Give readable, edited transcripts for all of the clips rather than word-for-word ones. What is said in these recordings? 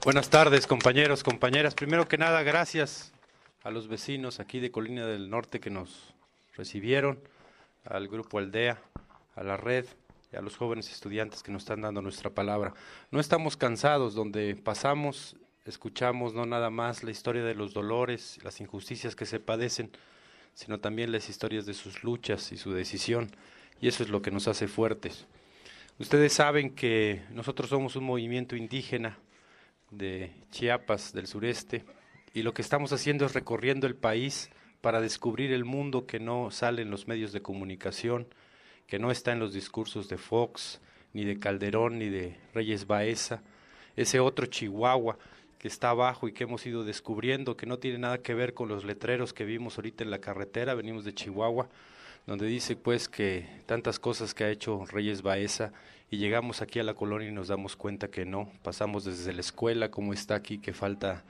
Buenas tardes, compañeros, compañeras. Primero que nada, gracias a los vecinos aquí de Colina del Norte que nos recibieron, al Grupo Aldea, a la red y a los jóvenes estudiantes que nos están dando nuestra palabra. No estamos cansados, donde pasamos, escuchamos no nada más la historia de los dolores, las injusticias que se padecen, sino también las historias de sus luchas y su decisión, y eso es lo que nos hace fuertes. Ustedes saben que nosotros somos un movimiento indígena de Chiapas, del sureste, y lo que estamos haciendo es recorriendo el país para descubrir el mundo que no sale en los medios de comunicación, que no está en los discursos de Fox, ni de Calderón, ni de Reyes Baeza, ese otro Chihuahua que está abajo y que hemos ido descubriendo, que no tiene nada que ver con los letreros que vimos ahorita en la carretera. Venimos de Chihuahua, donde dice pues que tantas cosas que ha hecho Reyes Baeza, y llegamos aquí a la colonia y nos damos cuenta que no. Pasamos desde la escuela, como está aquí, que falta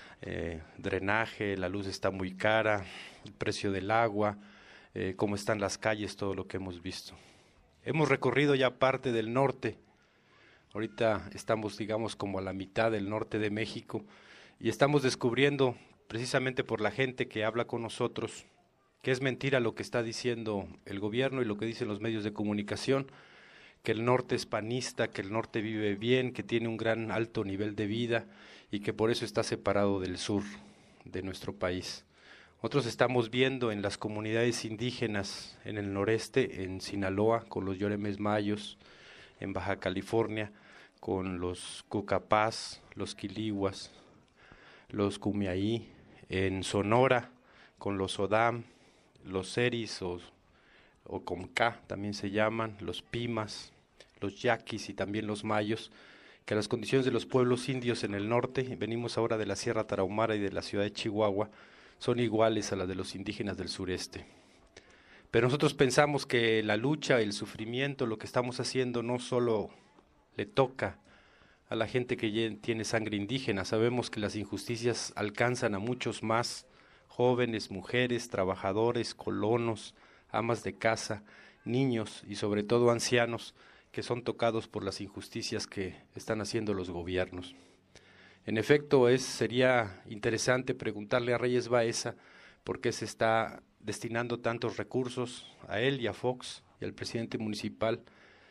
drenaje, la luz está muy cara, el precio del agua, cómo están las calles, todo lo que hemos visto. Hemos recorrido ya parte del norte. Ahorita estamos, digamos, como a la mitad del norte de México, y estamos descubriendo, precisamente por la gente que habla con nosotros, que es mentira lo que está diciendo el gobierno y lo que dicen los medios de comunicación, que el norte es panista, que el norte vive bien, que tiene un gran alto nivel de vida y que por eso está separado del sur de nuestro país. Nosotros estamos viendo en las comunidades indígenas en el noreste, en Sinaloa, con los Yoremes Mayos, en Baja California, con los Cucapás, los Quilihuas, los Cumiaí, en Sonora, con los Odam, los Seris o Comcá también se llaman, los Pimas, los Yaquis y también los Mayos, que las condiciones de los pueblos indios en el norte, venimos ahora de la Sierra Tarahumara y de la ciudad de Chihuahua, son iguales a las de los indígenas del sureste. Pero nosotros pensamos que la lucha, el sufrimiento, lo que estamos haciendo no solo le toca a la gente que tiene sangre indígena, sabemos que las injusticias alcanzan a muchos más, jóvenes, mujeres, trabajadores, colonos, amas de casa, niños y sobre todo ancianos que son tocados por las injusticias que están haciendo los gobiernos. En efecto, sería interesante preguntarle a Reyes Baeza por qué se está destinando tantos recursos a él y a Fox y al presidente municipal,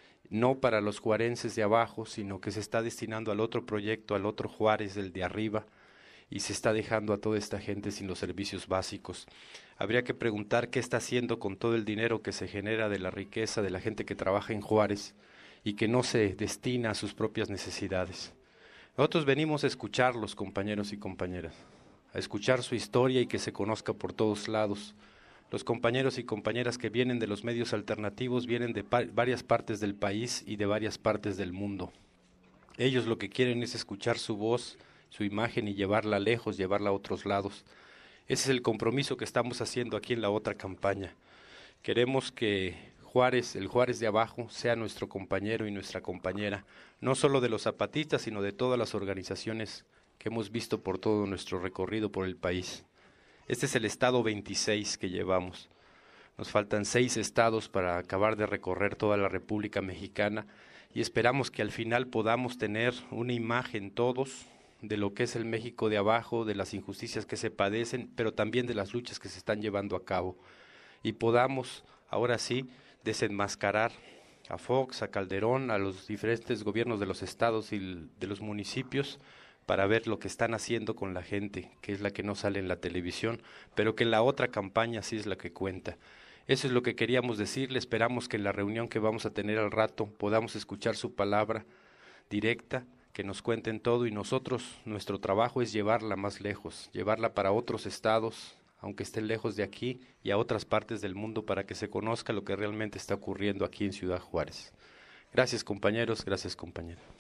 no para los juarenses de abajo, sino que se está destinando al otro proyecto, al otro Juárez, el de arriba, y se está dejando a toda esta gente sin los servicios básicos. Habría que preguntar qué está haciendo con todo el dinero que se genera de la riqueza de la gente que trabaja en Juárez y que no se destina a sus propias necesidades. Nosotros venimos a escucharlos, compañeros y compañeras, a escuchar su historia y que se conozca por todos lados. Los compañeros y compañeras que vienen de los medios alternativos vienen de varias partes del país y de varias partes del mundo. Ellos lo que quieren es escuchar su voz, su imagen y llevarla lejos, llevarla a otros lados. Ese es el compromiso que estamos haciendo aquí en la otra campaña. Queremos que Juárez, el Juárez de abajo, sea nuestro compañero y nuestra compañera, no solo de los zapatistas, sino de todas las organizaciones que hemos visto por todo nuestro recorrido por el país. Este es el estado 26 que llevamos. Nos faltan 6 estados para acabar de recorrer toda la República Mexicana y esperamos que al final podamos tener una imagen todos de lo que es el México de abajo, de las injusticias que se padecen, pero también de las luchas que se están llevando a cabo. Y podamos, ahora sí, desenmascarar a Fox, a Calderón, a los diferentes gobiernos de los estados y de los municipios, para ver lo que están haciendo con la gente, que es la que no sale en la televisión, pero que en la otra campaña sí es la que cuenta. Eso es lo que queríamos decirle. Esperamos que en la reunión que vamos a tener al rato podamos escuchar su palabra directa, que nos cuenten todo, y nosotros, nuestro trabajo es llevarla más lejos, llevarla para otros estados, aunque estén lejos de aquí, y a otras partes del mundo, para que se conozca lo que realmente está ocurriendo aquí en Ciudad Juárez. Gracias, compañeros, gracias, compañeras.